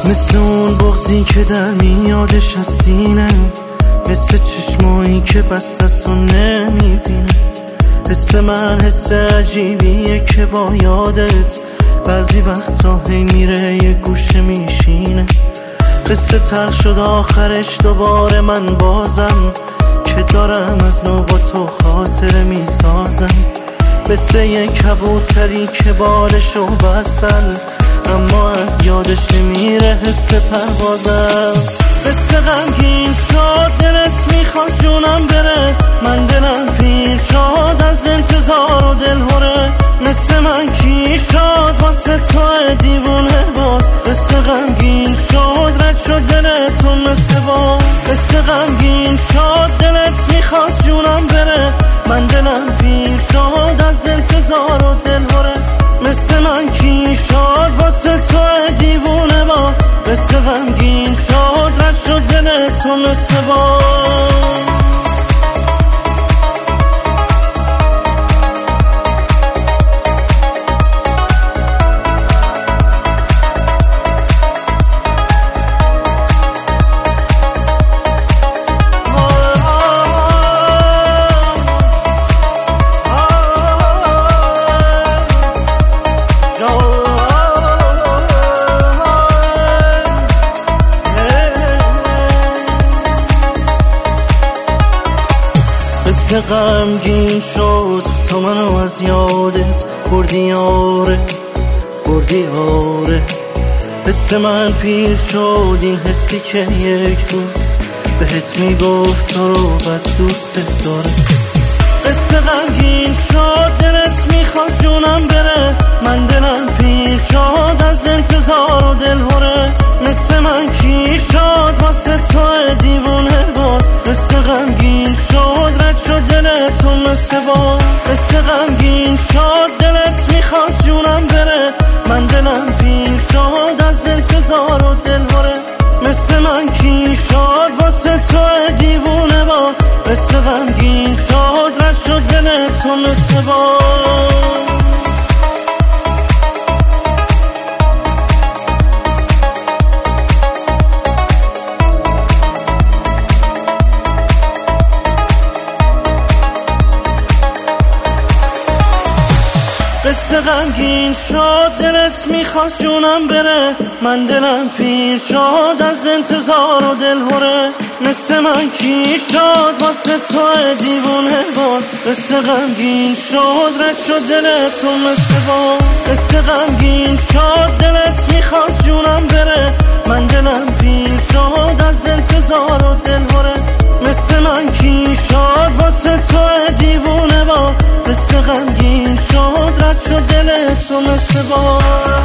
مثل اون بغضی که در میادش از سینه، مثل چشمایی که بست است و نمیبینه. حس من حس عجیبیه که با یادت بعضی وقتا هی میره یه گوشه میشینه. قصه تلخ شد آخرش دوباره من بازم، که دارم از نو با تو خاطره میسازم. مثل یه کبوتری که بالشو بستن، اما از یادش نمیره حس پروازم. قصه غمگین شد دلت میخواد جونم بره، من دلم پیر شد از انتظار و دلهوره. مثل من کی شد واسه تو دیوونه باز، قصه غمگین شد رد شد دلتو مثل باز. قصه غمگین شد دلت میخواد جونم بره، من دلم پیر شد از انتظار و دلهوره. مثل من کی شد واسه تو دیوونه با، قصه غمگین شد رد شد دلتو مثل با. قصه غمگین شد تو منو از یادت بردی، آره بردی آره. حس من پیر شد این حسی که یک روز بهت میگفت تو رو بد دوست داره. قصه غمگین شد دلت میخواد جونم بره، من دلم پیر شد از انتظار و دلهوره. مثل من کی شد واسه تو دیوونه باز، قصه غمگین شد رد شد دلتو مثل باز. قصه غمگین شد دلت میخواد جونم بره، من دلم پیر شد از انتظار و دلهوره. مثل من کی شد واسه تو دیوونه باز، قصه غمگین شد رد شد دلتو مثل باز. قصه غمگین شد دلت میخواست جونم بره، من دلم پیر شد از انتظار و دلهوره. مثل من کی شد واسه تو دیوونه باز، قصه غمگین شد رد شد دلتو مثل باز. قصه غمگین شد دلت میخواست جونم بره، من دلم پیر شد از انتظار و دلهوره. مثل من کی شد واسه تو دیوونه باز، قصه غمگین شد رد شد دلتو مثل باز.